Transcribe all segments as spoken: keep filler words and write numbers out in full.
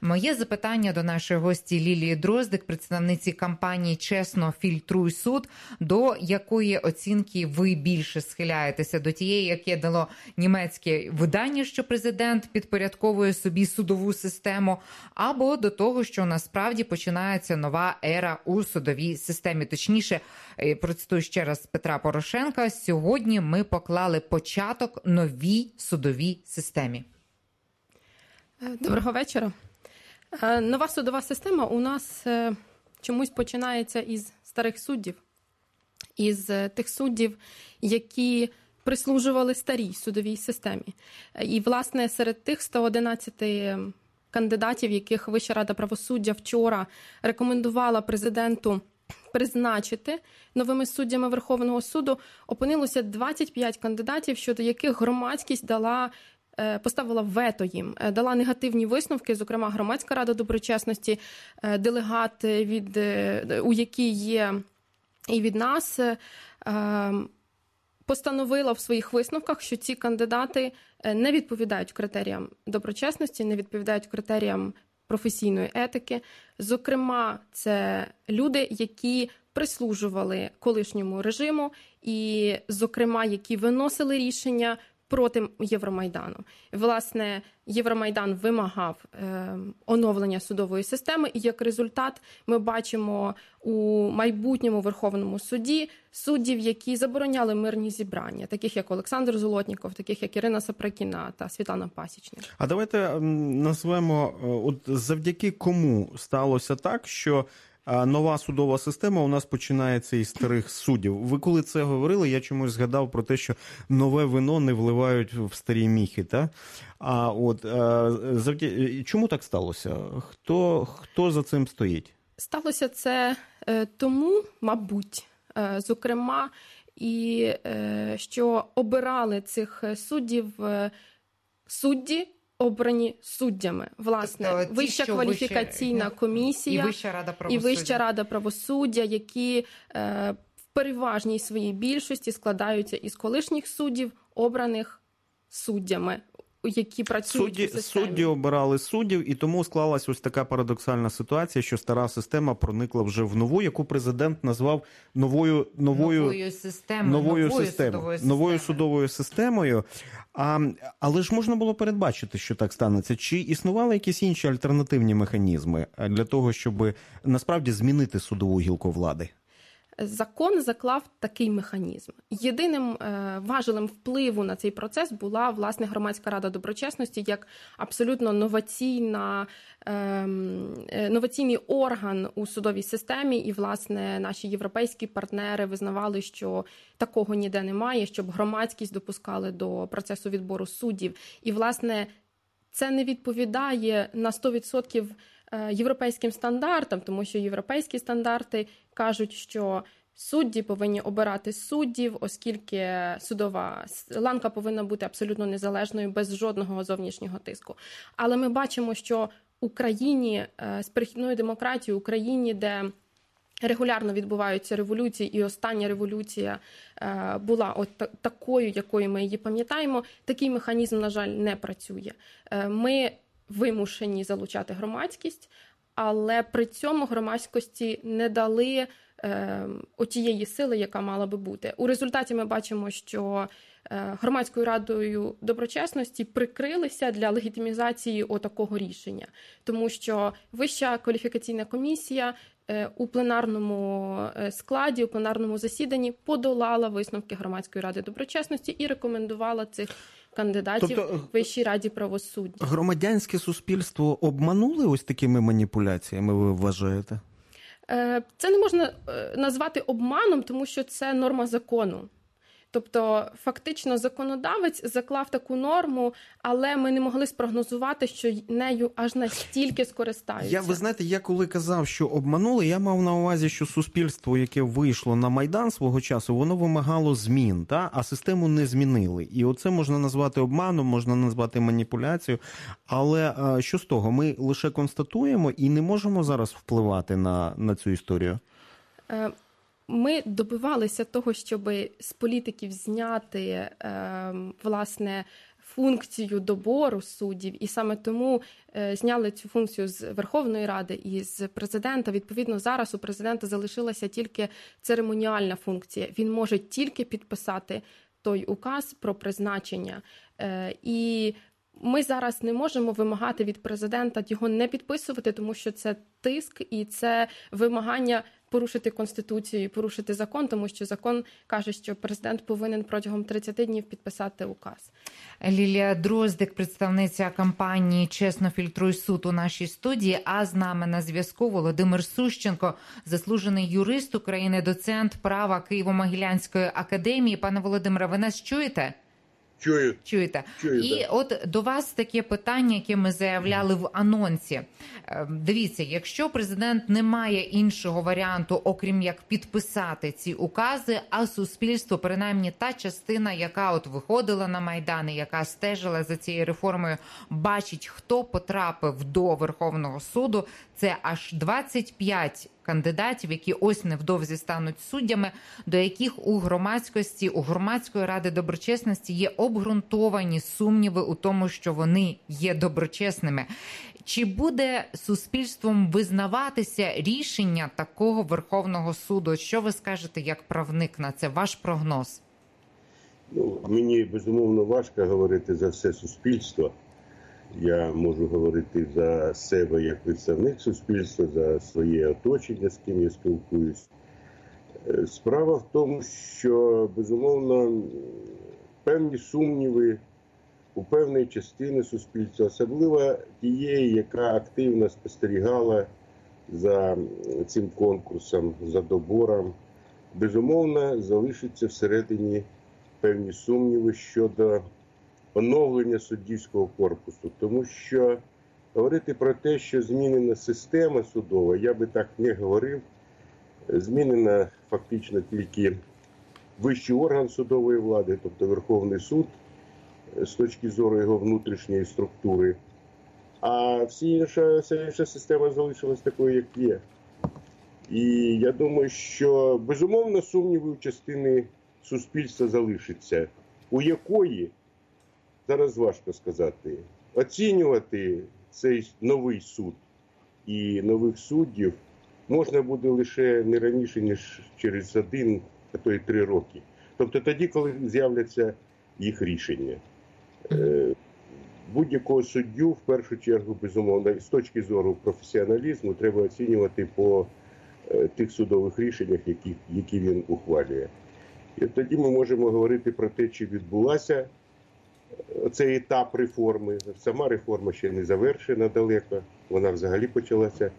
Моє запитання до нашої гості Лілії Дроздик, представниці кампанії «Чесно, фільтруй суд». До якої оцінки ви більше схиляєтеся? До тієї, яке дало німецьке видання, що президент підпорядковує собі судову систему, або до того, що насправді починається нова ера у судовій системі? Точніше, процитую ще раз Петра Порошенка, сьогодні ми поклали початок новій судовій системі. Доброго вечора. Нова судова система у нас чомусь починається із старих суддів, із тих суддів, які прислужували старій судовій системі. І, власне, серед тих ста одинадцяти кандидатів, яких Вища рада правосуддя вчора рекомендувала президенту призначити новими суддями Верховного суду, опинилося двадцять п'ять кандидатів, щодо яких громадськість дала поставила вето їм, дала негативні висновки, зокрема Громадська рада доброчесності, делегат, від, у якій є і від нас, постановила в своїх висновках, що ці кандидати не відповідають критеріям доброчесності, не відповідають критеріям професійної етики. Зокрема, це люди, які прислужували колишньому режиму і, зокрема, які виносили рішення проти Євромайдану. Власне, Євромайдан вимагав е, оновлення судової системи, і як результат ми бачимо у майбутньому Верховному суді суддів, які забороняли мирні зібрання, таких як Олександр Золотніков, таких як Ірина Сапракіна та Світлана Пасічник. А давайте назвемо, от завдяки кому сталося так, що нова судова система у нас починається із старих суддів. Ви коли це говорили, я чомусь згадав про те, що нове вино не вливають в старі міхи, та? А от завдяки чому так сталося? Хто хто за цим стоїть? Сталося це тому, мабуть, зокрема, і що обирали цих суддів судді, обрані суддями. Власне, тобто, Вища ті, кваліфікаційна вище... комісія і Вища рада правосуддя, і Вища рада правосуддя, які е, в переважній своїй більшості складаються із колишніх суддів, обраних суддями, які працюють судді, у системі. Судді обирали суддів, і тому склалась ось така парадоксальна ситуація, що стара система проникла вже в нову, яку президент назвав новою новою, новою системою, новою, новою, системою, судовою, новою системою. судовою системою. А, але ж можна було передбачити, що так станеться. Чи існували якісь інші альтернативні механізми для того, щоб насправді змінити судову гілку влади? Закон заклав такий механізм. Єдиним е, важелем впливу на цей процес була, власне, Громадська рада доброчесності як абсолютно новаційна, е, новаційний орган у судовій системі. І, власне, наші європейські партнери визнавали, що такого ніде немає, щоб громадськість допускали до процесу відбору суддів. І, власне, це не відповідає на сто відсотків європейським стандартам, тому що європейські стандарти кажуть, що судді повинні обирати суддів, оскільки судова ланка повинна бути абсолютно незалежною, без жодного зовнішнього тиску. Але ми бачимо, що в Україні з перехідною демократією, Україні, де регулярно відбуваються революції, і остання революція була от такою, якою ми її пам'ятаємо, такий механізм, на жаль, не працює. Ми вимушені залучати громадськість, але при цьому громадськості не дали е, отієї сили, яка мала би бути. У результаті ми бачимо, що е, Громадською радою доброчесності прикрилися для легітимізації отакого рішення. Тому що Вища кваліфікаційна комісія е, у пленарному складі, у пленарному засіданні подолала висновки Громадської ради доброчесності і рекомендувала цих кандидатів тобто, Вищій раді правосуддя. Громадянське суспільство обманули ось такими маніпуляціями, ви вважаєте? Це не можна назвати обманом, тому що це норма закону. Тобто, фактично, законодавець заклав таку норму, але ми не могли спрогнозувати, що нею аж настільки скористаються. Я, ви знаєте, я коли казав, що обманули, я мав на увазі, що суспільство, яке вийшло на Майдан свого часу, воно вимагало змін, та? А систему не змінили. І оце можна назвати обманом, можна назвати маніпуляцією. Але що з того? Ми лише констатуємо і не можемо зараз впливати на, на цю історію? Е... Ми добивалися того, щоб з політиків зняти, власне, функцію добору суддів, і саме тому е, зняли цю функцію з Верховної Ради і з президента. Відповідно, зараз у президента залишилася тільки церемоніальна функція. Він може тільки підписати той указ про призначення. Е, і ми зараз не можемо вимагати від президента його не підписувати, тому що це тиск і це вимагання порушити Конституцію і порушити закон, тому що закон каже, що президент повинен протягом тридцяти днів підписати указ. Лілія Дроздик, представниця кампанії «Чесно, фільтруй суд» у нашій студії, а з нами на зв'язку Володимир Сущенко, заслужений юрист України, доцент права Києво-Могилянської академії. Пане Володимире, ви нас чуєте? Чую. Чуєте. Чую, І да. от до вас таке питання, яке ми заявляли в анонсі. Дивіться, якщо президент не має іншого варіанту, окрім як підписати ці укази, а суспільство, принаймні та частина, яка от виходила на Майдан, яка стежила за цією реформою, бачить, хто потрапив до Верховного суду, це аж двадцять п'ять кандидатів, які ось невдовзі стануть суддями, до яких у громадськості, у громадської ради доброчесності є обґрунтовані сумніви у тому, що вони є доброчесними. Чи буде суспільством визнаватися рішення такого Верховного суду? Що ви скажете як правник на це? Ваш прогноз? Ну, мені, безумовно, важко говорити за все суспільство. Я можу говорити за себе як представник суспільства, за своє оточення, з ким я спілкуюсь. Справа в тому, що, безумовно, певні сумніви у певної частини суспільства, особливо тієї, яка активно спостерігала за цим конкурсом, за добором, безумовно, залишиться всередині певні сумніви щодо оновлення суддівського корпусу. Тому що говорити про те, що змінена система судова, я би так не говорив. Змінена фактично тільки вищий орган судової влади, тобто Верховний суд, з точки зору його внутрішньої структури. А всі інша, вся інша система залишилась такою, як є. І я думаю, що безумовно сумніви у частини суспільства залишиться, у якої, зараз важко сказати, оцінювати цей новий суд і нових суддів можна буде лише не раніше, ніж через один, а то й три роки. Тобто тоді, коли з'являться їх рішення. Будь-якого суддю, в першу чергу, безумовно, з точки зору професіоналізму, треба оцінювати по тих судових рішеннях, які, які він ухвалює. І тоді ми можемо говорити про те, чи відбулася цей етап реформи. Сама реформа ще не завершена далеко, вона взагалі почалася,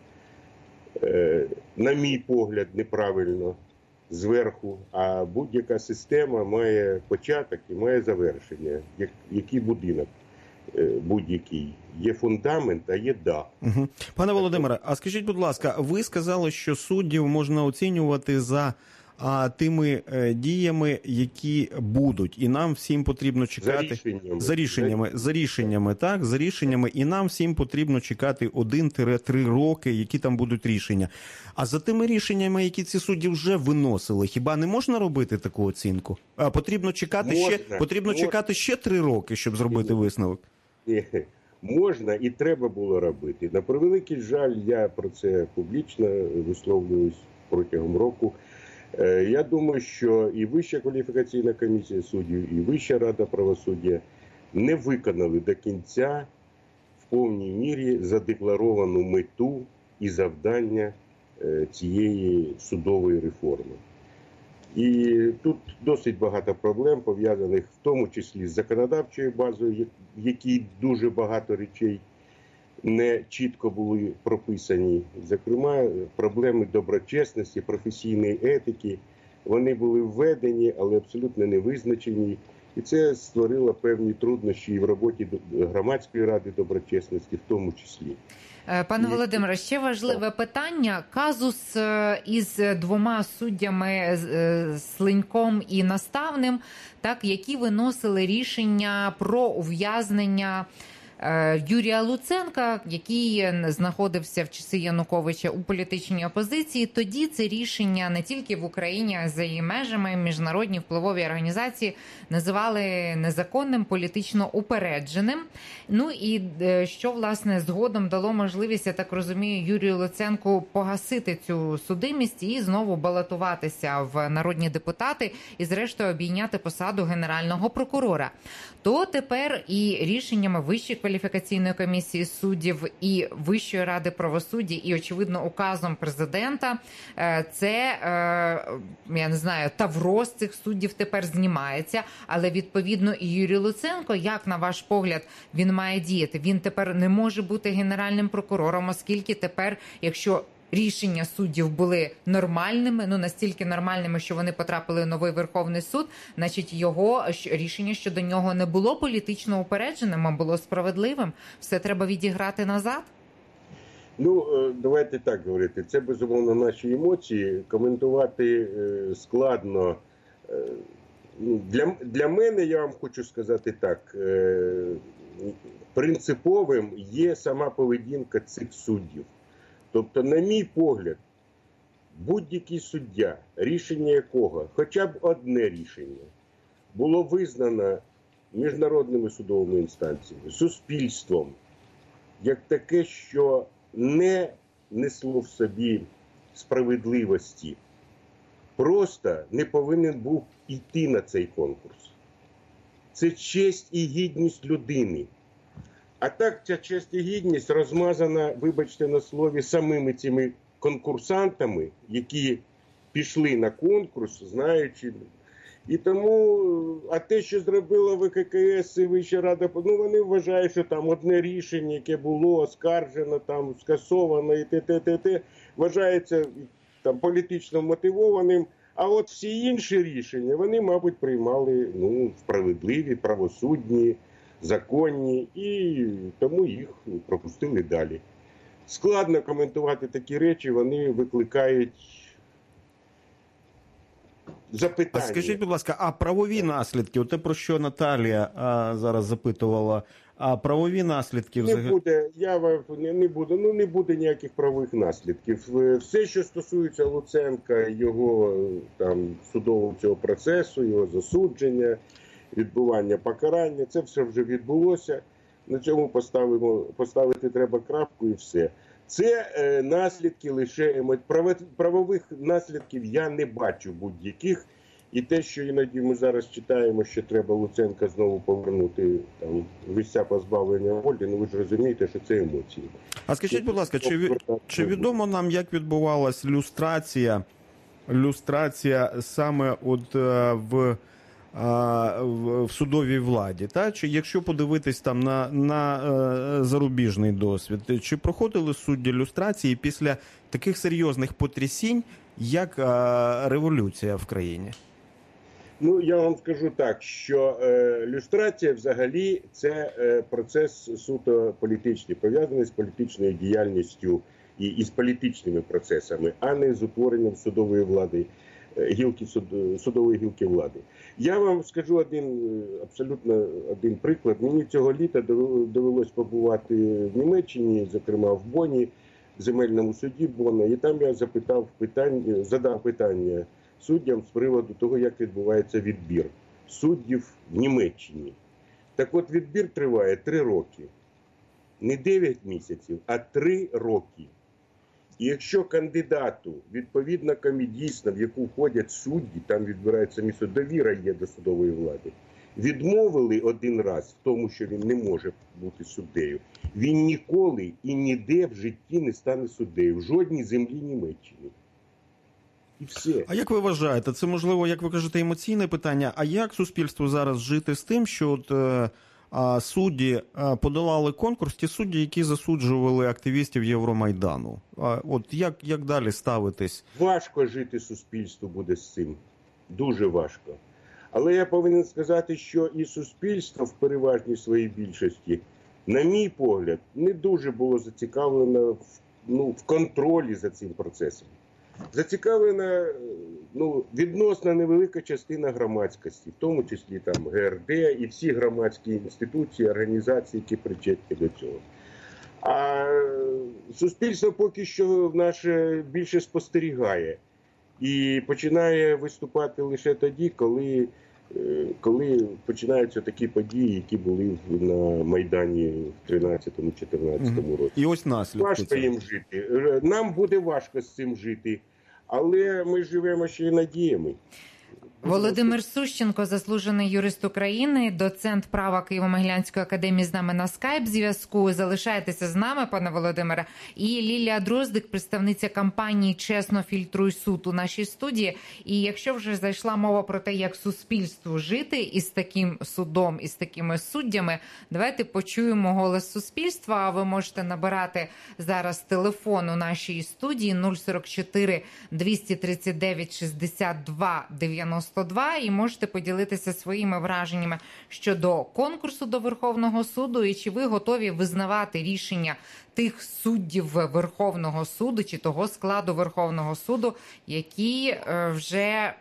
на мій погляд, неправильно, зверху. А будь-яка система має початок і має завершення. Як, який будинок будь-який. Є фундамент, а є дах. Угу. Пане Володимире, а скажіть, будь ласка, ви сказали, що суддів можна оцінювати за а, тими е, діями, які будуть, і нам всім потрібно чекати за рішеннями, за рішеннями, за рішеннями, так, за рішеннями, і нам всім потрібно чекати один-три роки, які там будуть рішення. А за тими рішеннями, які ці судді вже виносили, хіба не можна робити таку оцінку? А потрібно чекати можна, ще потрібно можна. чекати ще три роки, щоб зробити висновок. Можна і треба було робити. На превеликий жаль, я про це публічно висловлююсь протягом року. Я думаю, що і Вища кваліфікаційна комісія суддів, і Вища рада правосуддя не виконали до кінця в повній мірі задекларовану мету і завдання цієї судової реформи. І тут досить багато проблем, пов'язаних в тому числі з законодавчою базою, в якій дуже багато речей не чітко були прописані. Зокрема, проблеми доброчесності, професійної етики, вони були введені, але абсолютно не визначені. І це створило певні труднощі і в роботі громадської ради доброчесності в тому числі. Пане Володимире, ще важливе питання. Казус із двома суддями, Слиньком і Наставним, так, які виносили рішення про ув'язнення Юрія Луценка, який знаходився в часи Януковича у політичній опозиції. Тоді це рішення не тільки в Україні, а й за її межами міжнародні впливові організації називали незаконним, політично упередженим. Ну і що, власне, згодом дало можливість, я так розумію, Юрію Луценку погасити цю судимість і знову балотуватися в народні депутати і, зрештою, обійняти посаду генерального прокурора. То тепер і рішеннями Вищої кваліфікаційної комісії суддів і Вищої ради правосуддя і, очевидно, указом президента це, я не знаю, тавро з цих суддів тепер знімається. Але, відповідно, і Юрій Луценко, як, на ваш погляд, він має діяти? Він тепер не може бути генеральним прокурором, оскільки тепер, якщо рішення суддів були нормальними, ну настільки нормальними, що вони потрапили в новий Верховний суд, значить його рішення щодо нього не було політично упередженим, а було справедливим. Все треба відіграти назад? Ну, давайте так говорити. Це, безумовно, наші емоції. Коментувати складно. Для, для мене, я вам хочу сказати так, принциповим є сама поведінка цих суддів. Тобто, на мій погляд, будь-який суддя, рішення якого, хоча б одне рішення, було визнано міжнародними судовими інстанціями, суспільством, як таке, що не несло в собі справедливості, просто не повинен був йти на цей конкурс. Це честь і гідність людини. А так ця честь і гідність розмазана, вибачте на слові, самими цими конкурсантами, які пішли на конкурс, знаючи. І тому, а те, що зробила В К К С і Вища Рада, ну вони вважають, що там одне рішення, яке було оскаржено, там скасовано і т.т.т. вважається там політично мотивованим. А от всі інші рішення, вони, мабуть, приймали ну, справедливі, правосудні, законні, і тому їх пропустили далі. Складно коментувати такі речі, вони викликають запитання. А скажіть, будь ласка, а правові наслідки, те, про що Наталія а, зараз запитувала, а правові наслідки взагалі? Не буде, я вам не, не буду, ну не буде ніяких правових наслідків. Все, що стосується Луценка, його там судового цього процесу, його засудження, відбування покарання, це все вже відбулося. На цьому поставимо, поставити треба крапку і все. Це е, наслідки лише емо... правових наслідків я не бачу будь-яких. І те, що іноді ми зараз читаємо, що треба Луценка знову повернути там місця позбавлення волі, ну ви ж розумієте, що це емоції. А скажіть, будь ласка, чи, чи відомо нам, як відбувалась люстрація, люстрація саме от е, в в судовій владі, та? Чи якщо подивитись там на, на е, зарубіжний досвід, чи проходили судді люстрації після таких серйозних потрясінь, як е, революція в країні? Ну, я вам скажу так, що е, люстрація взагалі це е, процес суто політичний, пов'язаний з політичною діяльністю і, і з політичними процесами, а не з утворенням судової влади, гілки суд, судової гілки влади. Я вам скажу один абсолютно один приклад. Мені цього літа довелось побувати в Німеччині, зокрема в Бонні, в земельному суді Бонна, і там я запитав питання, задав питання суддям з приводу того, як відбувається відбір суддів в Німеччині. Так от відбір триває три роки. Не дев'ять місяців, а три роки. І якщо кандидату, відповідно комедійна, в яку входять судді, там відбирається місце, довіра є до судової влади, відмовили один раз в тому, що він не може бути суддею, він ніколи і ніде в житті не стане суддею, в жодній землі Німеччини. І все. А як ви вважаєте, це можливо, як ви кажете, емоційне питання, а як суспільству зараз жити з тим, що от, е, а, судді а, подолали конкурс, ті судді, які засуджували активістів Євромайдану? А, от як, як далі ставитись? Важко жити суспільству буде з цим. Дуже важко. Але я повинен сказати, що і суспільство в переважній своїй більшості, на мій погляд, не дуже було зацікавлено в, ну, в контролі за цим процесом. зацікавлена ну, відносно невелика частина громадськості, в тому числі там Ге Ер Де і всі громадські інституції, організації, які причетні до цього. А суспільство поки що наше більше спостерігає і починає виступати лише тоді, коли, коли починаються такі події, які були на Майдані в тринадцятому-чотирнадцятому році. І ось наслідки. Важко їм жити. Нам буде важко з цим жити, але ми живемо ще й надіями. Володимир Сущенко, заслужений юрист України, доцент права Києво-Могилянської академії, з нами на скайп-зв'язку. Залишайтеся з нами, пане Володимире. І Лілія Дроздик, представниця компанії «Чесно, фільтруй суд» у нашій студії. І якщо вже зайшла мова про те, як суспільству жити із таким судом, із такими суддями, давайте почуємо голос суспільства. А ви можете набирати зараз телефон у нашій студії нуль сорок чотири двісті тридцять дев'ять шістдесят два дев'яносто два і можете поділитися своїми враженнями щодо конкурсу до Верховного суду і чи ви готові визнавати рішення тих суддів Верховного суду чи того складу Верховного суду, які вже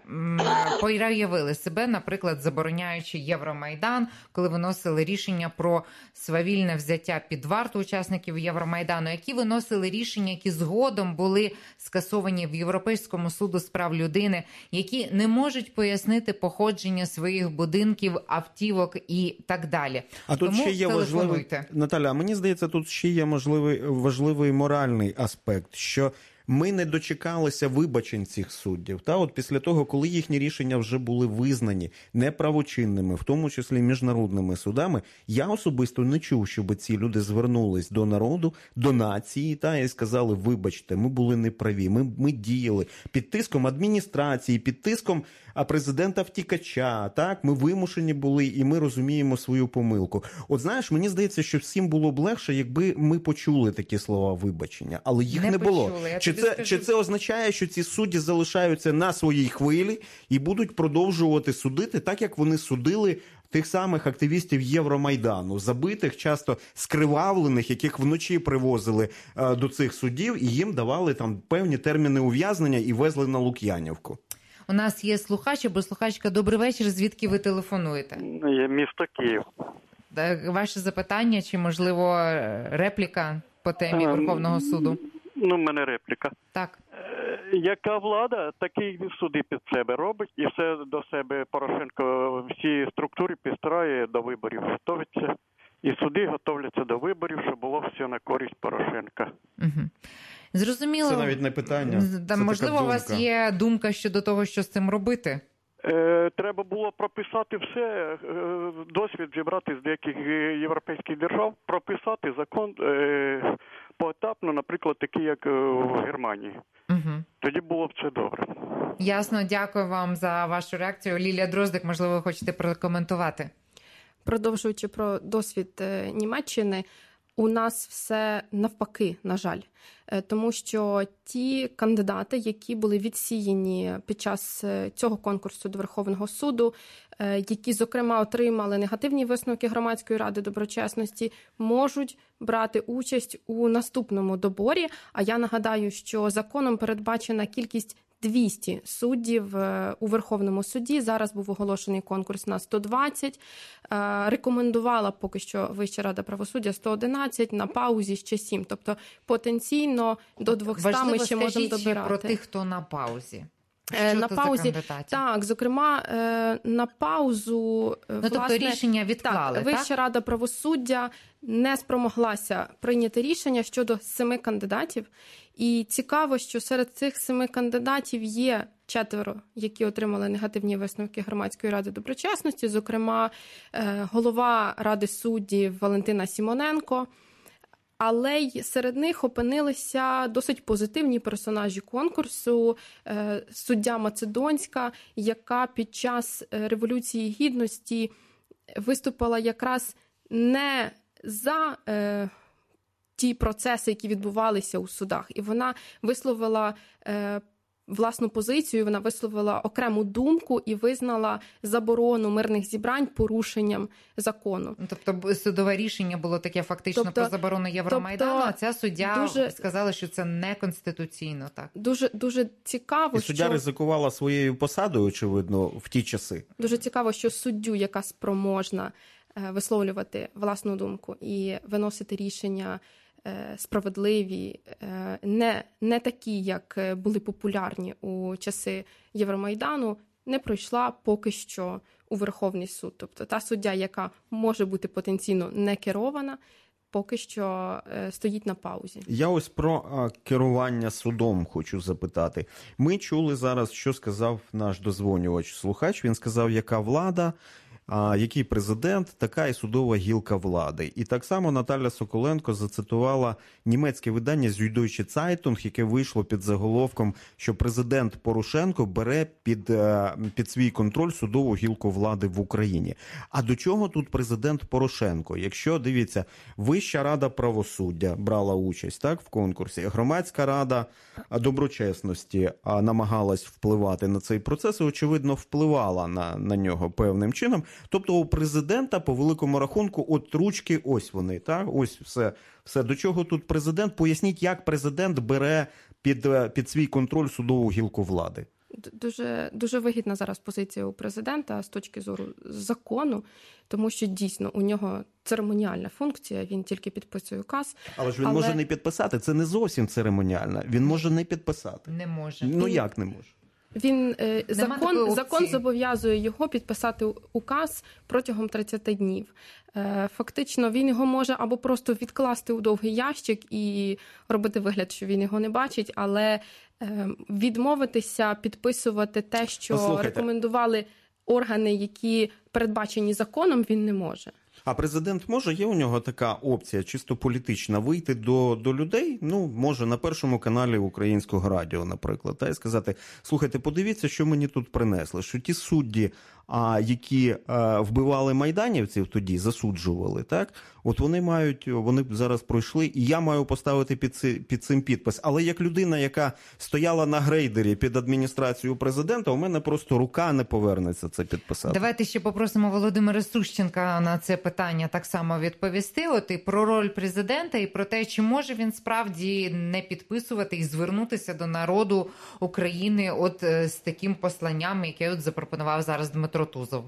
проявили себе, наприклад, забороняючи Євромайдан, коли виносили рішення про свавільне взяття під варту учасників Євромайдану, які виносили рішення, які згодом були скасовані в Європейському суду з прав людини, які не можуть пояснити походження своїх будинків, автівок і так далі. А тут Тому ще є важливий, Наталя, мені здається, тут ще є можливий важливий моральний аспект, що ми не дочекалися вибачень цих суддів. Та от після того, коли їхні рішення вже були визнані неправочинними, в тому числі міжнародними судами, я особисто не чув, щоб ці люди звернулись до народу, до нації, та і сказали: вибачте, ми були неправі, ми, ми діяли під тиском адміністрації, під тиском президента-втікача, так, ми вимушені були і ми розуміємо свою помилку. От знаєш, мені здається, що всім було б легше, якби ми почули такі слова вибачення, але їх не, не було. Чи це, скажу... чи це означає, що ці судді залишаються на своїй хвилі і будуть продовжувати судити так, як вони судили тих самих активістів Євромайдану, забитих, часто скривавлених, яких вночі привозили е, до цих судів і їм давали там певні терміни ув'язнення і везли на Лук'янівку? У нас є слухач або слухачка. Добрий вечір. Звідки ви телефонуєте? Є місто Київ. Ваше запитання чи, можливо, репліка по темі Верховного суду? Ну, в мене репліка. Так. Яка влада, такі суди під себе робить, і все до себе Порошенко всі структури підстраює до виборів, готовиться. І суди готовляться до виборів, щоб було все на користь Порошенка. Угу. Зрозуміло. Це навіть не питання. Це можливо, у вас є думка щодо того, що з цим робити? Е, треба було прописати все, е, досвід зібрати з деяких європейських держав, прописати закон е, поетапно, наприклад, такий, як в Германії. Угу. Тоді було б це добре. Ясно, дякую вам за вашу реакцію. Лілія Дроздик, можливо, ви хочете прокоментувати? Продовжуючи про досвід Німеччини, у нас все навпаки, на жаль. Тому що ті кандидати, які були відсіяні під час цього конкурсу до Верховного суду, які, зокрема, отримали негативні висновки Громадської ради доброчесності, можуть брати участь у наступному доборі. А я нагадаю, що законом передбачена кількість двісті суддів у Верховному суді. Зараз був оголошений конкурс на сто двадцять. Рекомендувала поки що Вища рада правосуддя сто одинадцять, на паузі ще сім. Тобто потенційно до двохсот ми ще можемо добирати. Про тих, хто на паузі. Що на паузі, так, зокрема, на паузу, ну, власне, тобто рішення відклали, так? Вища так? рада правосуддя не спромоглася прийняти рішення щодо семи кандидатів. І цікаво, що серед цих семи кандидатів є четверо, які отримали негативні висновки Громадської ради доброчесності, зокрема, голова Ради суддів Валентина Сімоненко. Але й серед них опинилися досить позитивні персонажі конкурсу. Суддя Macedonська, яка під час Революції Гідності виступила якраз не за е, ті процеси, які відбувалися у судах. І вона висловила е, власну позицію, вона висловила окрему думку і визнала заборону мирних зібрань порушенням закону. Тобто судове рішення було таке фактично тобто, про заборону Євромайдану, тобто, а ця суддя дуже, сказала, що це неконституційно. Так. Дуже, дуже цікаво, і суддя що... ризикувала своєю посадою, очевидно, в ті часи. Дуже цікаво, що суддю, яка спроможна висловлювати власну думку і виносити рішення справедливі, не, не такі, як були популярні у часи Євромайдану, не пройшла поки що у Верховний суд. Тобто та суддя, яка може бути потенційно не керована, поки що стоїть на паузі. Я ось про а, керування судом хочу запитати. Ми чули зараз, що сказав наш дозвонювач-слухач. Він сказав, яка влада, а, який президент, така і судова гілка влади. І так само Наталя Соколенко зацитувала німецьке видання Süddeutsche Zeitung, яке вийшло під заголовком, що президент Порошенко бере під, під свій контроль судову гілку влади в Україні. А до чого тут президент Порошенко? Якщо, дивіться, Вища рада правосуддя брала участь, так, в конкурсі, Громадська рада доброчесності намагалась впливати на цей процес і, очевидно, впливала на, на нього певним чином. Тобто у президента, по великому рахунку, от ручки, ось вони, так? Ось все. все. До чого тут президент? Поясніть, як президент бере під, під свій контроль судову гілку влади. Дуже, дуже вигідна зараз позиція у президента з точки зору закону, тому що дійсно у нього церемоніальна функція, він тільки підписує указ. Але ж він але... може не підписати, це не зовсім церемоніальна, він може не підписати. Не може. Ну він... як не може? Він е, закон, закон зобов'язує його підписати указ протягом тридцяти днів. Е, фактично він його може або просто відкласти у довгий ящик і робити вигляд, що він його не бачить, але е, відмовитися підписувати те, що Послухайте. рекомендували органи, які передбачені законом, він не може. А президент може, є у нього така опція, чисто політична, вийти до, до людей, ну, може, на Першому каналі Українського радіо, наприклад, та й сказати, слухайте, подивіться, що мені тут принесли, що ті судді, а, які а, вбивали майданівців тоді, засуджували, так, от вони мають, вони зараз пройшли, і я маю поставити під, ци, під цим підпис. Але як людина, яка стояла на грейдері під адміністрацією президента, у мене просто рука не повернеться це підписати. Давайте ще попросимо Володимира Сущенка на це питання так само відповісти. От і про роль президента, і про те, чи може він справді не підписувати і звернутися до народу України от з таким посланням, яке от запропонував зараз Дмитро Тузов.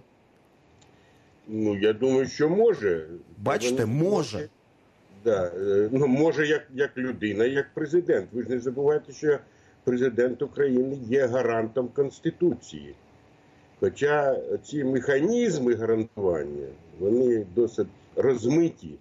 Ну, я думаю, що може. Бачите, може. може. Да, ну, може як, як людина, як президент. Ви ж не забувайте, що президент України є гарантом Конституції. Хоча ці механізми гарантування, вони досить розмиті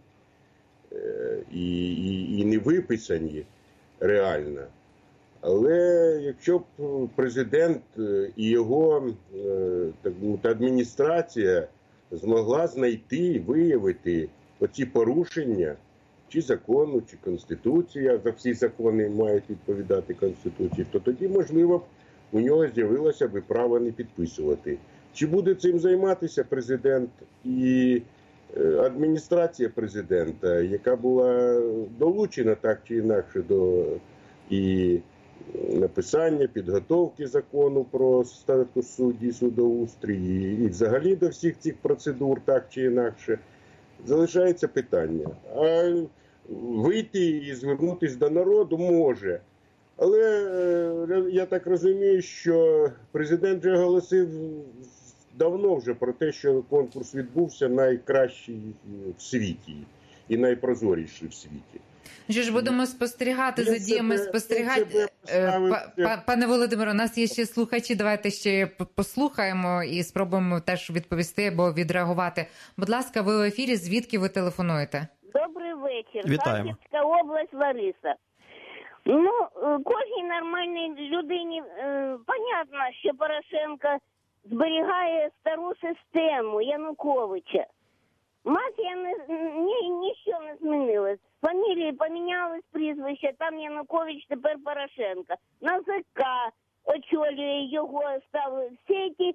і, і, і не виписані реально. Але якщо б президент і його так, адміністрація змогла знайти, виявити оці порушення, чи закону, чи Конституції, а за всі закони мають відповідати Конституції, то тоді, можливо, б у нього з'явилося б право не підписувати. Чи буде цим займатися президент і адміністрація президента, яка була долучена так чи інакше до і написання, підготовки закону про статус судді, судоустрій і взагалі до всіх цих процедур так чи інакше, залишається питання. А вийти і звернутися до народу може. Але я так розумію, що президент вже оголосив давно вже про те, що конкурс відбувся найкращий в світі і найпрозоріший в світі. Що ж, будемо спостерігати за діями, спостерігати. Пане Володимире, у нас є ще слухачі, давайте ще послухаємо і спробуємо теж відповісти або відреагувати. Будь ласка, ви в ефірі, звідки ви телефонуєте? Добрий вечір. Вітаємо. Харківська область, Лариса. Ну, кожній нормальній людині е, понятно, що Порошенко зберігає стару систему Януковича. Мафія не, ні, нічого не змінилось. Фамілії помінялись, прізвища, там Янукович, тепер Порошенко. НАЗК очолює його, став всі ті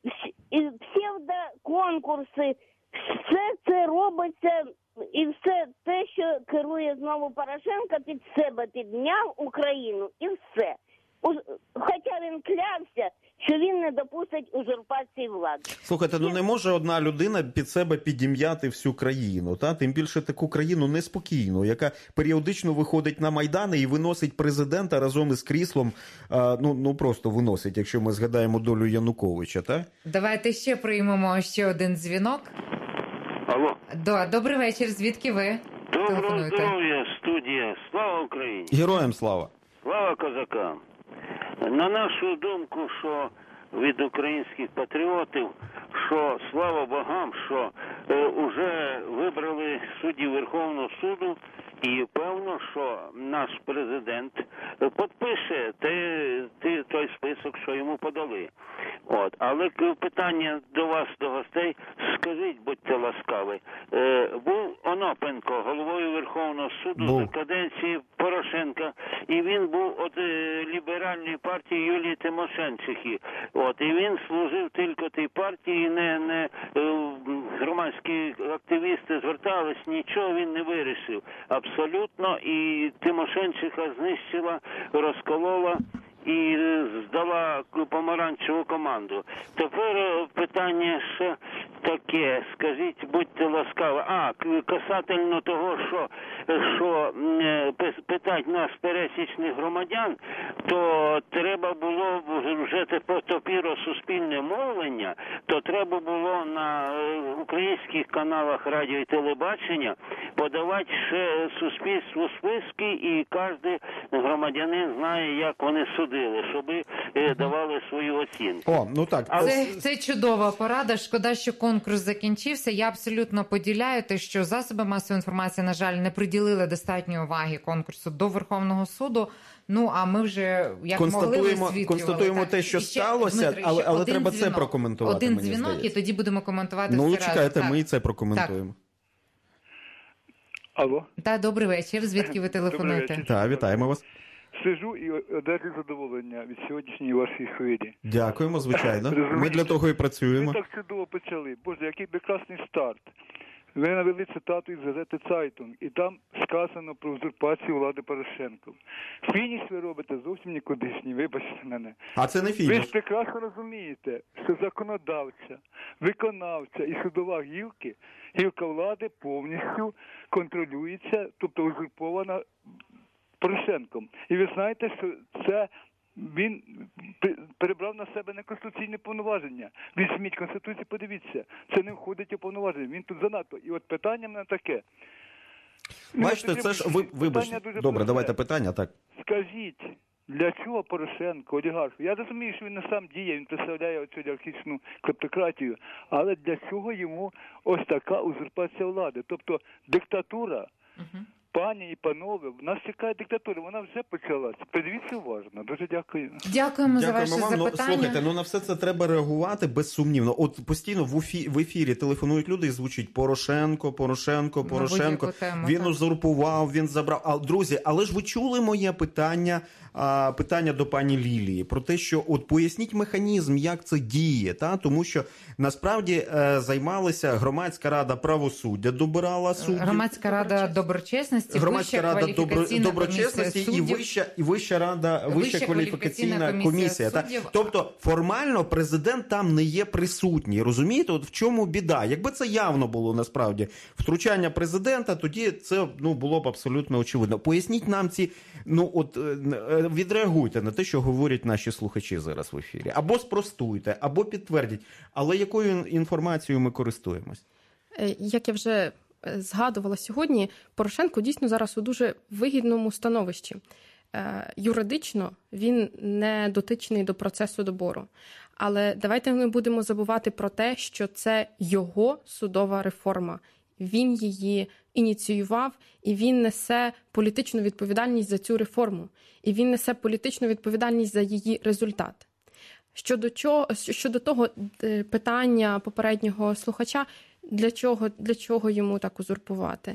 псевдоконкурси. Все це робиться, і все те, що керує знову Порошенко, під себе підняв Україну, і все. Хоча він клявся, що він не допустить узурпації влади. Слухайте, ну не може одна людина під себе підім'яти всю країну, та? Тим більше таку країну неспокійну, яка періодично виходить на Майдани і виносить президента разом із кріслом, а, ну, ну просто виносить, якщо ми згадаємо долю Януковича, так? Давайте ще приймемо ще один дзвінок. Алло. До, добрий вечір, звідки ви Доброго телефонуєте? здоров'я, студія. Слава Україні. Героям слава. Слава козакам. На нашу думку, що від українських патріотів, що слава богам, що е, уже вибрали суддів Верховного суду, і певно, що наш президент підпише те, те, той список, що йому подали. От. Але питання до вас, до гостей, скажіть, будьте ласкаві, е, був Онопенко головою Верховного суду був. за каденції Порошенка, і він був від е, ліберальної партії Юлії Тимошенчихи. От. І він служив тільки тій партії, не, не е, громадські активісти звертались, нічого він не вирішив. Абсолютно, і Тимошенчиха знищила, розколола і здала помаранчеву команду. Тепер питання ще таке, скажіть, будьте ласкаві. А, касательно того, що, що питать нас, пересічних громадян, то треба було вже тепер суспільне мовлення, то треба було на українських каналах радіо і телебачення подавати ще суспільству списки, і кожен громадянин знає, як вони судили, щоб давали свою оцінку. О, ну так. Це, це чудова порада. Шкода, що конкурс закінчився. Я абсолютно поділяю те, що засоби масової інформації, на жаль, не приділили достатньої уваги конкурсу до Верховного суду. Ну, а ми вже, як констатуємо, могли, висвітлювали. Констатуємо те, що ще, сталося, Дмитро, але, але треба дзвінок, це прокоментувати, Один мені дзвінок, здається. І тоді будемо коментувати Ну, все чекайте, разом. ми і це прокоментуємо. Алло. Так, добрий вечір. Звідки ви телефонуєте? Так, вітаємо вас. Сижу і одержую задоволення від сьогоднішньої вашої хвилі. Дякуємо, звичайно. Ми для того і працюємо. Ви так чудово почали. Боже, який прекрасний старт. Ви навели цитату із газети «Цайтунг», і там сказано про узурпацію влади Порошенко. Фініш ви робите зовсім нікудишній, вибачте мене. А це не фініш. Ви ж прекрасно розумієте, що законодавча, виконавча і судова гілки, гілка влади повністю контролюється, тобто узурпована Порошенком. І ви знаєте, що це він перебрав на себе неконституційне повноваження. Візьміть Конституцію, подивіться. Це не входить у повноваження. Він тут занадто. І от питання в мене таке. Бачите, це ж ви, вибачте. Добре, просте. Давайте питання, так. Скажіть, для чого Порошенко, олігарху? Я розумію, що він не сам діє, він представляє оцю олігархічну клептократію, але для чого йому ось така узурпація влади? Тобто диктатура, uh-huh. Пані і панове, в нас чекає диктатура, вона вже почалась. Подивіться уважно. Дуже дякую. Дякуємо, Дякуємо за ваше вам. запитання. Ну, слухайте, ну на все це треба реагувати безсумнівно. От постійно в ефірі, в ефірі телефонують люди і звучить Порошенко, Порошенко, Порошенко. Тему, він так. узурпував, він забрав. А, друзі, але ж ви чули моє питання, а, питання до пані Лілії про те, що от поясніть механізм, як це діє, та? Тому що насправді е, займалася Громадська рада правосуддя, добирала суддів. Громадська рада доброчесності. Громадська рада добро, доброчесності і вища, і вища рада, вища, вища кваліфікаційна, кваліфікаційна комісія. комісія тобто формально президент там не є присутній. Розумієте, от в чому біда? Якби це явно було насправді втручання президента, тоді це ну було б абсолютно очевидно. Поясніть нам ці, ну от відреагуйте на те, що говорять наші слухачі зараз в ефірі, або спростуйте, або підтвердіть. Але якою інформацією ми користуємось? Як я вже згадувала сьогодні, Порошенко дійсно зараз у дуже вигідному становищі. Е, юридично він не дотичний до процесу добору. Але давайте ми будемо забувати про те, що це його судова реформа. Він її ініціював, і він несе політичну відповідальність за цю реформу. І він несе політичну відповідальність за її результат. Щодо, чого, щодо того питання попереднього слухача, Для чого, для чого йому так узурпувати?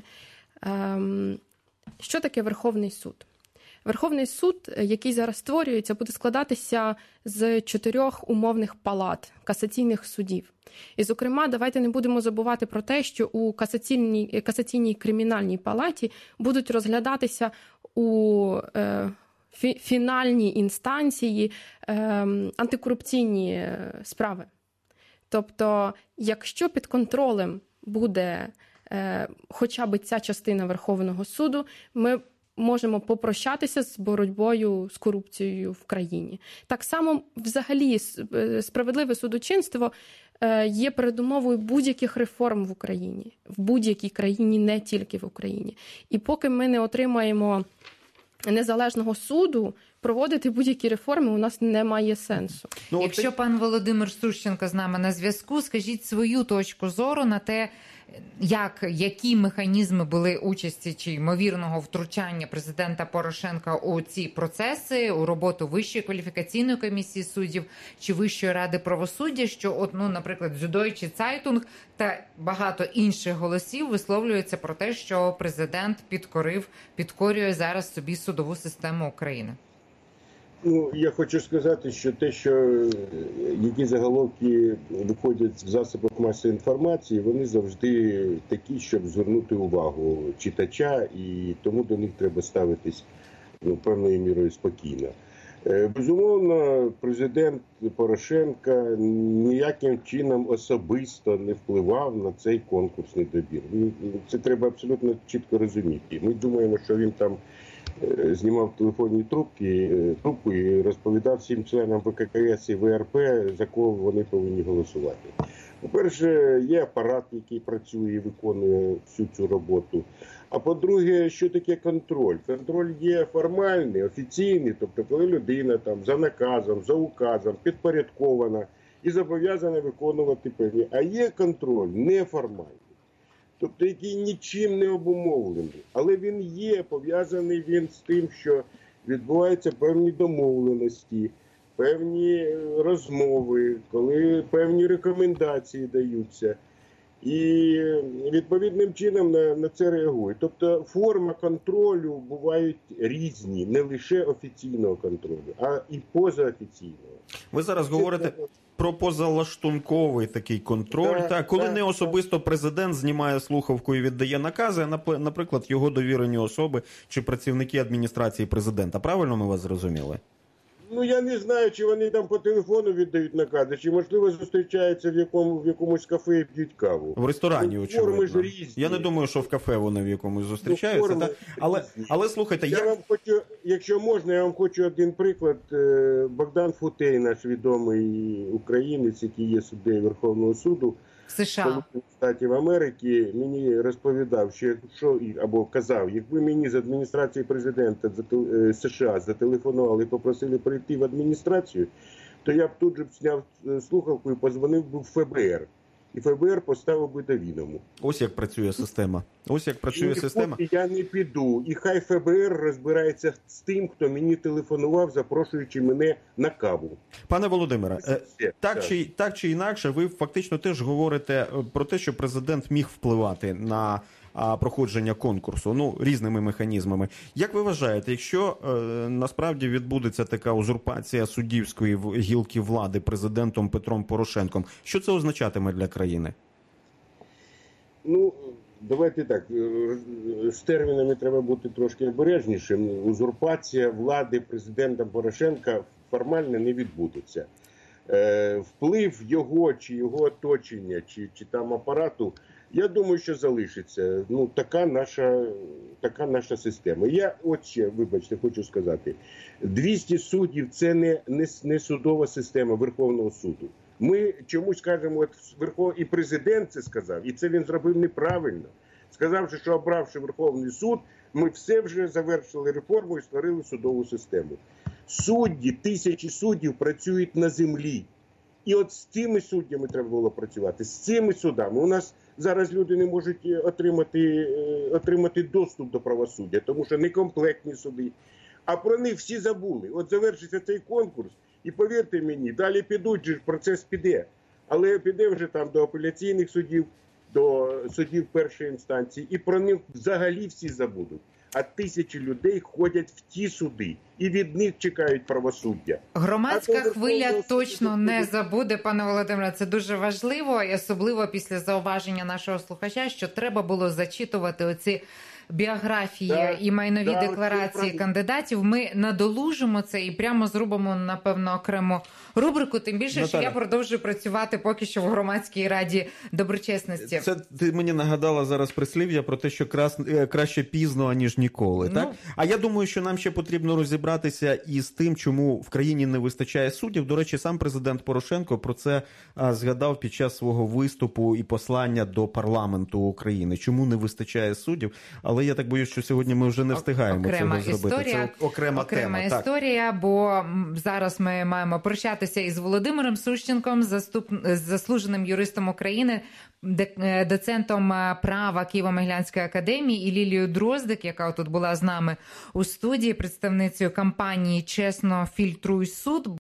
Ем, що таке Верховний суд? Верховний суд, який зараз створюється, буде складатися з чотирьох умовних палат, касаційних судів. І, зокрема, давайте не будемо забувати про те, що у касаційній, касаційній кримінальній палаті будуть розглядатися у е, фі- фінальні інстанції е, антикорупційні справи. Тобто, якщо під контролем буде е, хоча б ця частина Верховного суду, ми можемо попрощатися з боротьбою з корупцією в країні. Так само, взагалі, справедливе судочинство є передумовою будь-яких реформ в Україні, в будь-якій країні, не тільки в Україні. І поки ми не отримаємо незалежного суду, проводити будь-які реформи у нас немає сенсу. Ну, Якщо ти... пан Володимир Сущенко з нами на зв'язку, скажіть свою точку зору на те, як, які механізми були участі чи ймовірного втручання президента Порошенка у ці процеси, у роботу Вищої кваліфікаційної комісії суддів чи Вищої ради правосуддя, що, от, ну, наприклад, Süddeutsche Zeitung та багато інших голосів висловлюються про те, що президент підкорив, підкорює зараз собі судову систему України. Ну, я хочу сказати, що те, що які заголовки виходять в засобах масової інформації, вони завжди такі, щоб звернути увагу читача, і тому до них треба ставитись, ну, певною мірою спокійно. Безумовно, президент Порошенка ніяким чином особисто не впливав на цей конкурсний добір. Це треба абсолютно чітко розуміти. Ми думаємо, що він там знімав телефонні трубки, трубку і розповідав всім членам Б К К С і В Р П, за кого вони повинні голосувати. По-перше, є апарат, який працює і виконує всю цю роботу. А по-друге, що таке контроль? Контроль є формальний, офіційний, тобто коли людина там за наказом, за указом підпорядкована і зобов'язана виконувати певні. А є контроль неформальний. Тобто, який нічим не обумовлений. Але він є, пов'язаний він з тим, що відбуваються певні домовленості, певні розмови, коли певні рекомендації даються. І відповідним чином на, на це реагують. Тобто форма контролю бувають різні, не лише офіційного контролю, а і позаофіційного. Ви зараз говорите про позалаштунковий такий контроль, так, так, коли так, не особисто президент знімає слухавку і віддає накази, а, наприклад, його довірені особи чи працівники адміністрації президента. Правильно ми вас зрозуміли? Ну, я не знаю, чи вони там по телефону віддають накази, чи, можливо, зустрічаються в, якому, в якомусь кафе і п'ють каву. В ресторані, ну, очевидно. Різні. Я не думаю, що в кафе вони в якомусь зустрічаються. Ну, та? Але, але, слухайте, я як... вам хочу, якщо можна, я вам хочу один приклад. Богдан Футей, наш відомий українець, який є суддею Верховного суду в США. Штатів Америки, мені розповідав, що якщо, або казав, якби мені з адміністрації президента США зателефонували і попросили прийти в адміністрацію, то я б тут же б зняв слухавку і подзвонив би в Ф Б Р. І Ф Б Р поставив би до відому. Ось як працює система. Ось як працює і система. Я не піду. І хай Ф Б Р розбирається з тим, хто мені телефонував, запрошуючи мене на каву. Пане Володимире, так, так. Чи, так чи інакше, ви фактично теж говорите про те, що президент міг впливати на а, проходження конкурсу, ну, різними механізмами. Як ви вважаєте, якщо е, насправді відбудеться така узурпація суддівської гілки влади президентом Петром Порошенком, що це означатиме для країни? Ну, давайте так, з термінами треба бути трошки обережнішим. Узурпація влади президента Порошенка формально не відбудеться. Е, вплив його, чи його оточення, чи, чи там апарату, я думаю, що залишиться. Ну, така наша, така наша система. Я от ще, вибачте, хочу сказати, двісті суддів – це не, не, не судова система Верховного суду. Ми чомусь кажемо, от Верхов... і президент це сказав, і це він зробив неправильно. Сказавши, що обравши Верховний суд, ми все вже завершили реформу і створили судову систему. Судді, тисячі суддів працюють на землі. І от з цими суддями треба було працювати, з цими судами. У нас зараз люди не можуть отримати, отримати доступ до правосуддя, тому що некомплектні суди. А про них всі забули. От завершиться цей конкурс, і повірте мені, далі підуть, же процес піде. Але піде вже там до апеляційних судів, до судів першої інстанції, і про них взагалі всі забудуть. А тисячі людей ходять в ті суди, і від них чекають правосуддя. Громадська хвиля точно не забуде, пане Володимире, це дуже важливо, і особливо після зауваження нашого слухача, що треба було зачитувати оці біографії Да, і майнові да, декларації це кандидатів. Ми надолужимо це і прямо зробимо, напевно, окрему рубрику. Тим більше, Наталя. що я продовжую працювати поки що в громадській раді доброчесності. Це ти мені нагадала зараз прислів'я про те, що крас... е, краще пізно, аніж ніколи. Ну. Так? А я думаю, що нам ще потрібно розібратися із тим, чому в країні не вистачає суддів. До речі, сам президент Порошенко про це а, згадав під час свого виступу і послання до парламенту України. Чому не вистачає суддів? Але я так боюсь, що сьогодні ми вже не встигаємо окрема цього зробити. Історія, Це окрема, окрема тема. історія, так. Бо зараз ми маємо прощатися із Володимиром Сущенком, заступ... заслуженим юристом України, доцентом права Києво-Могилянської академії, і Лілією Дроздик, яка тут була з нами у студії, представницею компанії «Чесно, фільтруй суд».